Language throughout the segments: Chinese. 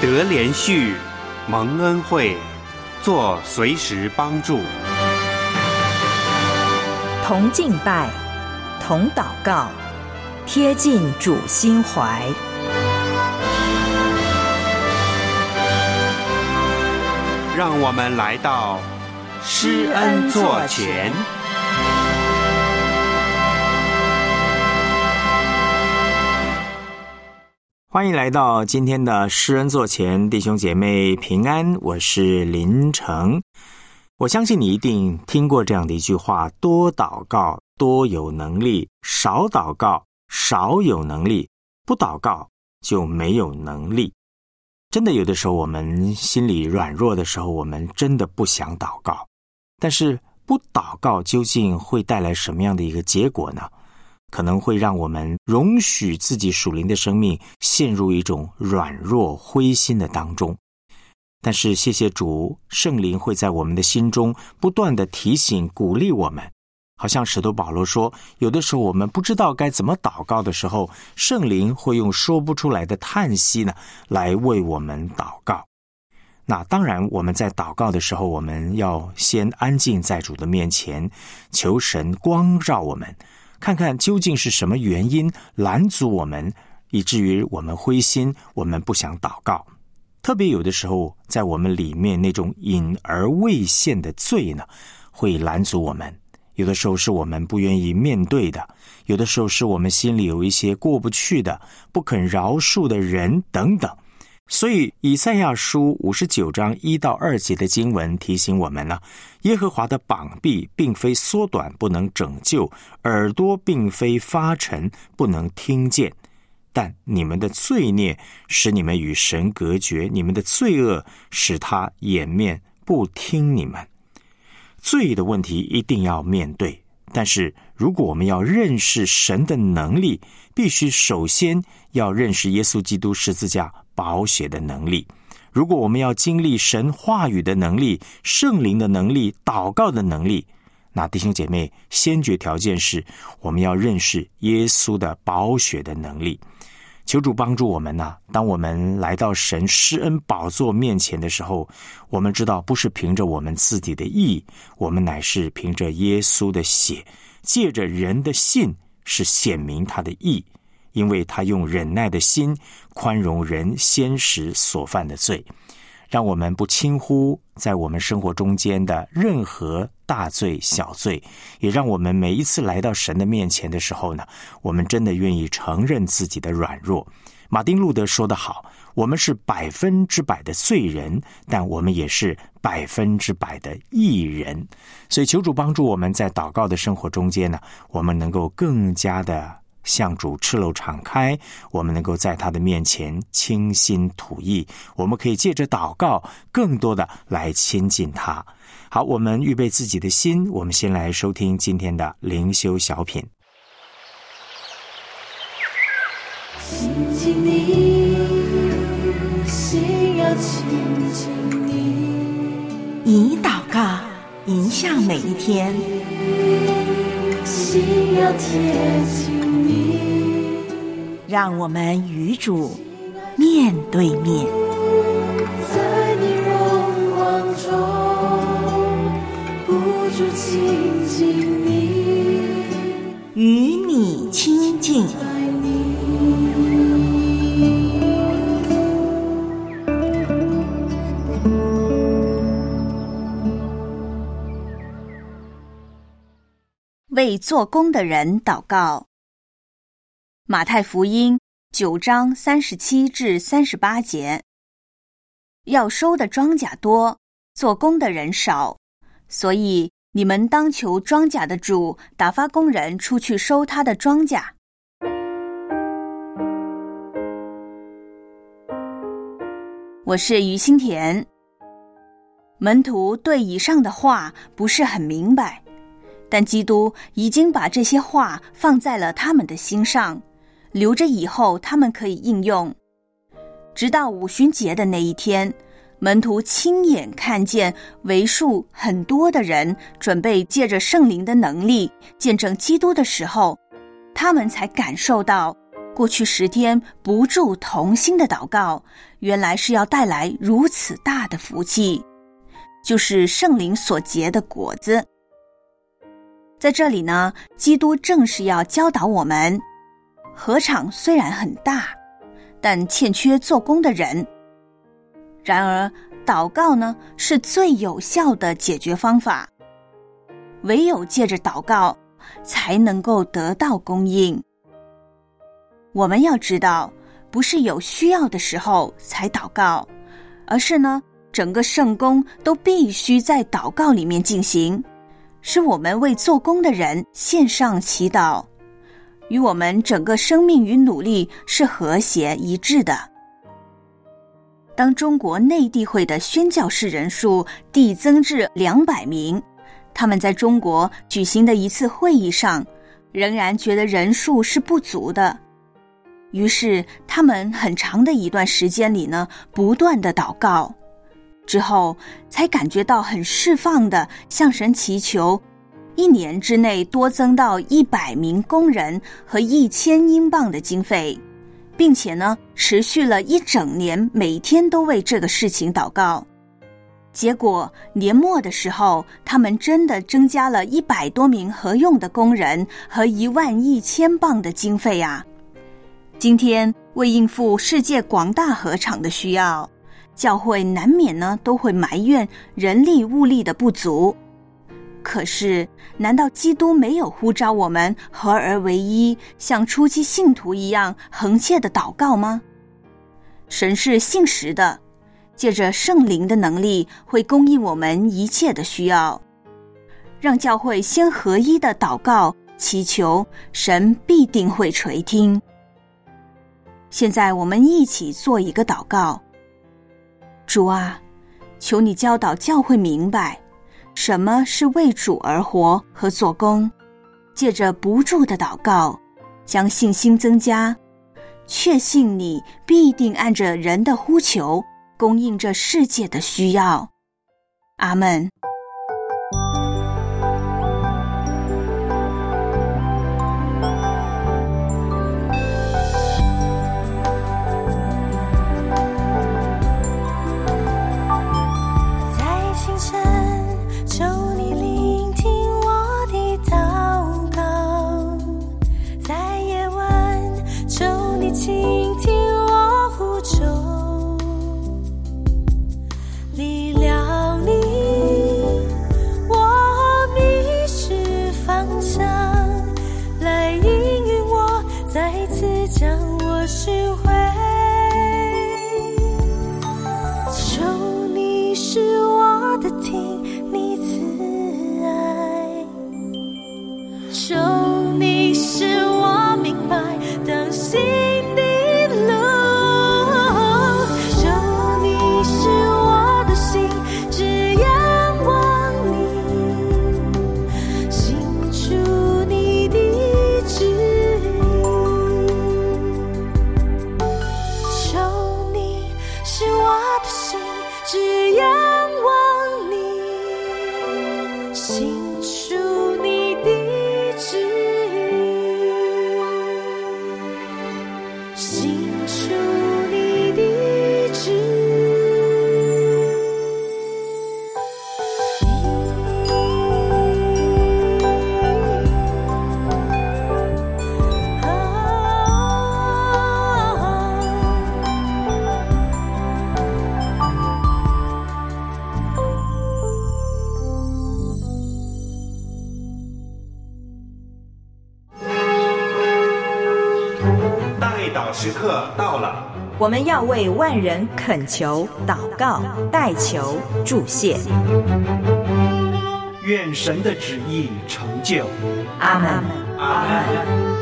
得连续，蒙恩惠，做随时帮助。 同敬拜，同祷告，贴近主心怀。 让我们来到施恩座前。 欢迎来到今天的施恩座前，弟兄姐妹平安，我是林成。我相信你一定听过这样的一句话：多祷告多有能力，少祷告少有能力，不祷告就没有能力。真的有的时候我们心里软弱的时候，我们真的不想祷告，但是不祷告究竟会带来什么样的一个结果呢？可能会让我们容许自己属灵的生命陷入一种软弱灰心的当中。但是谢谢主，圣灵会在我们的心中不断的提醒鼓励我们，好像使徒保罗说，有的时候我们不知道该怎么祷告的时候，圣灵会用说不出来的叹息呢，来为我们祷告。那当然我们在祷告的时候，我们要先安静在主的面前，求神光照我们，看看究竟是什么原因拦阻我们，以至于我们灰心，我们不想祷告。特别有的时候在我们里面那种隐而未现的罪呢，会拦阻我们。有的时候是我们不愿意面对的，有的时候是我们心里有一些过不去的，不肯饶恕的人等等。所以以赛亚书59章1到2节的经文提醒我们呢，耶和华的膀臂并非缩短不能拯救，耳朵并非发沉不能听见，但你们的罪孽使你们与神隔绝，你们的罪恶使他掩面不听你们。罪的问题一定要面对，但是如果我们要认识神的能力，必须首先要认识耶稣基督十字架宝血的能力。如果我们要经历神话语的能力、圣灵的能力、祷告的能力，那弟兄姐妹，先决条件是我们要认识耶稣的宝血的能力。求主帮助我们呢，当我们来到神施恩宝座面前的时候，我们知道不是凭着我们自己的义，我们乃是凭着耶稣的血，借着人的信是显明他的义，因为他用忍耐的心宽容人先时所犯的罪。让我们不轻忽在我们生活中间的任何大罪小罪，也让我们每一次来到神的面前的时候呢，我们真的愿意承认自己的软弱。马丁路德说得好，我们是100%的罪人，但我们也是100%的义人。所以求主帮助我们在祷告的生活中间呢，我们能够更加的向主赤露敞开，我们能够在他的面前倾心吐意，我们可以借着祷告更多的来亲近他。好，我们预备自己的心，我们先来收听今天的灵修小品。 亲近你，心要亲近你， 以祷告迎向每一天， 心要贴近你， 让我们与主面对面。 在你荣光中不住亲近你， 与你亲近。 爱你。 为做工的人祷告。马太福音9章37至38节。要收的庄稼多，做工的人少，所以你们当求庄稼的主打发工人出去收他的庄稼。我是于心田。门徒对以上的话不是很明白，但基督已经把这些话放在了他们的心上，留着以后他们可以应用。直到五旬节的那一天，门徒亲眼看见为数很多的人准备借着圣灵的能力见证基督的时候，他们才感受到过去10天不住同心的祷告，原来是要带来如此大的福气，就是圣灵所结的果子。在这里呢，基督正是要教导我们，禾场虽然很大，但欠缺做工的人。然而祷告呢，是最有效的解决方法，唯有借着祷告才能够得到供应。我们要知道，不是有需要的时候才祷告，而是呢，整个圣工都必须在祷告里面进行，使我们为做工的人献上祈祷，与我们整个生命与努力是和谐一致的。当中国内地会的宣教士人数递增至200名，他们在中国举行的一次会议上，仍然觉得人数是不足的。于是他们很长的一段时间里呢，不断的祷告，之后才感觉到很释放的向神祈求，1年之内多增到100名工人和1000英镑的经费，并且呢，持续了1整年，每天都为这个事情祷告。结果年末的时候，他们真的增加了100多名合用的工人和11000镑的经费啊！今天为应付世界广大禾场的需要，教会难免呢都会埋怨人力物力的不足。可是难道基督没有呼召我们合而为一，像初期信徒一样恒切的祷告吗？神是信实的，借着圣灵的能力会供应我们一切的需要。让教会先合一的祷告祈求，神必定会垂听。现在我们一起做一个祷告。主啊，求你教导教会明白什么是为主而活和做工，借着不住的祷告将信心增加，确信你必定按着人的呼求供应这世界的需要。阿们。 时刻到了， 我们要为万人恳求、祷告、代求、祝谢。 愿神的旨意成就。 阿们。 阿们。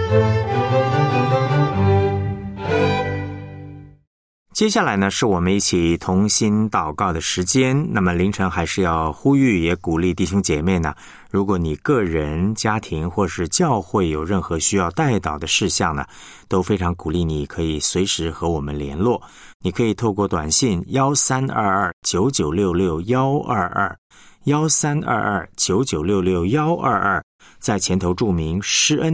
接下来呢，是我们一起同心祷告的时间。那么凌晨还是要呼吁，也鼓励弟兄姐妹呢，如果你个人、家庭或是教会有任何需要代祷的事项呢，都非常鼓励你可以随时和我们联络。你可以透过短信132299661122132299661122，在前头注明施恩，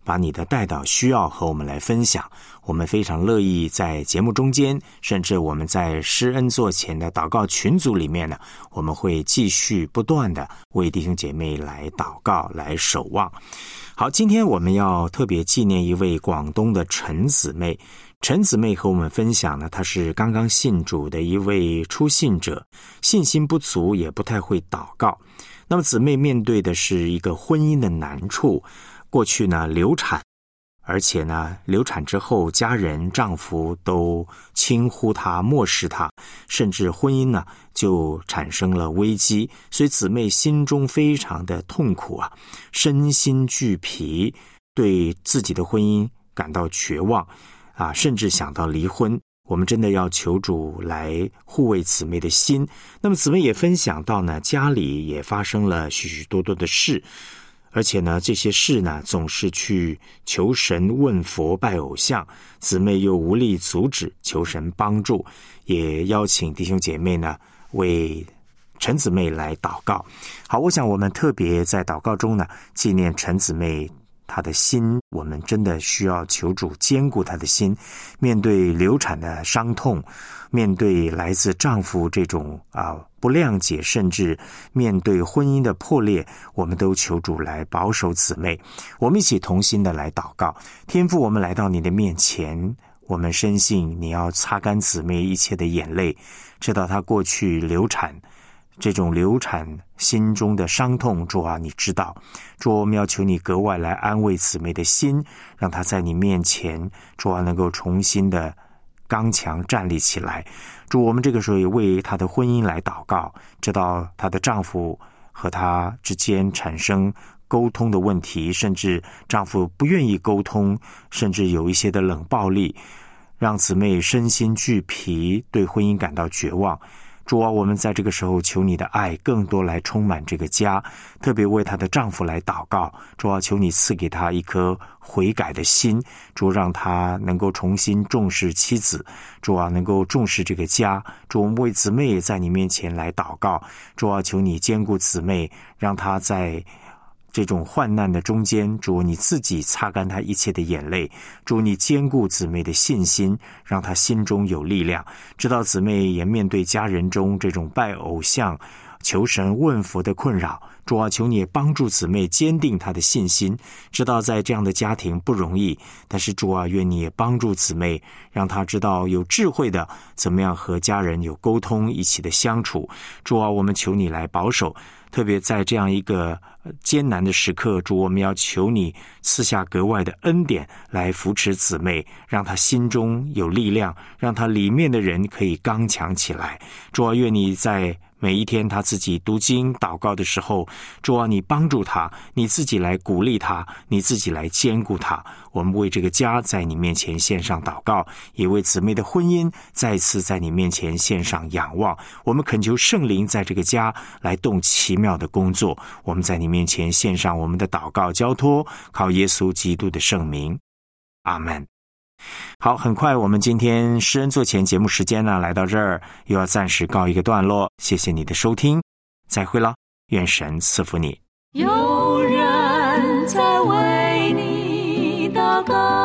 把你的代祷需要和我们来分享，我们非常乐意在节目中间，甚至我们在施恩座前的祷告群组里面呢，我们会继续不断的为弟兄姐妹来祷告，来守望。好，今天我们要特别纪念一位广东的陈姊妹。陈姊妹和我们分享呢，她是刚刚信主的一位初信者，信心不足，也不太会祷告。那么姊妹面对的是一个婚姻的难处，过去呢流产，而且呢流产之后家人丈夫都轻忽她，漠视她，甚至婚姻呢就产生了危机，所以姊妹心中非常的痛苦啊，身心俱疲，对自己的婚姻感到绝望啊，甚至想到离婚。我们真的要求主来护卫姊妹的心。那么姊妹也分享到呢，家里也发生了许许多多的事，而且呢这些事呢总是去求神问佛拜偶像，姊妹又无力阻止，求神帮助，也邀请弟兄姐妹呢为陈姊妹来祷告。好，我想我们特别在祷告中呢纪念陈姊妹她的心，我们真的需要求主坚固她的心，面对流产的伤痛，面对来自丈夫这种不谅解，甚至面对婚姻的破裂，我们都求主来保守姊妹。我们一起同心的来祷告。天父，我们来到你的面前，我们深信你要擦干姊妹一切的眼泪，知道她过去流产，这种流产心中的伤痛，主啊你知道。主，我们要求你格外来安慰姊妹的心，让她在你面前，主啊能够重新的刚强站立起来。主，我们这个时候也为她的婚姻来祷告，知道她的丈夫和她之间产生沟通的问题，甚至丈夫不愿意沟通，甚至有一些的冷暴力，让姊妹身心俱疲，对婚姻感到绝望。主啊，我们在这个时候求你的爱更多来充满这个家，特别为她的丈夫来祷告。主啊，求你赐给他一颗悔改的心，主让他能够重新重视妻子，主啊能够重视这个家。主，我们为姊妹在你面前来祷告。主啊，求你坚固姊妹，让她在这种患难的中间，主你自己擦干她一切的眼泪，主你坚固姊妹的信心，让她心中有力量。知道姊妹也面对家人中这种拜偶像、求神问佛的困扰，主啊求你也帮助姊妹坚定她的信心。知道在这样的家庭不容易，但是主啊愿你也帮助姊妹，让她知道有智慧的怎么样和家人有沟通，一起的相处。主啊，我们求你来保守，特别在这样一个艰难的时刻，主，我们要求你赐下格外的恩典来扶持姊妹，让她心中有力量，让她里面的人可以刚强起来。主啊，愿你在每一天她自己读经祷告的时候，主啊你帮助她，你自己来鼓励她，你自己来坚固她。我们为这个家在你面前献上祷告，也为姊妹的婚姻再次在你面前献上仰望。我们恳求圣灵在这个家来动奇妙的工作。我们在你面前献上我们的祷告交托，靠耶稣基督的圣名，阿们。好，很快我们今天施恩座前节目时间呢来到这儿，又要暂时告一个段落。谢谢你的收听，再会了，愿神赐福你。 有人在为你祷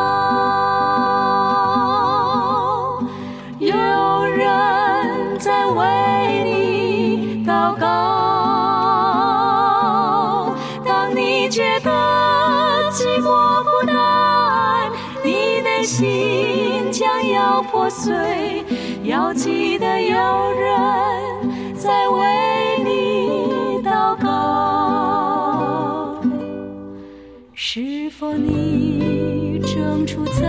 告，有人在为你祷告。当你觉得寂寞孤单，你的心将要破碎，要记得有人在为你祷告。是否你正处在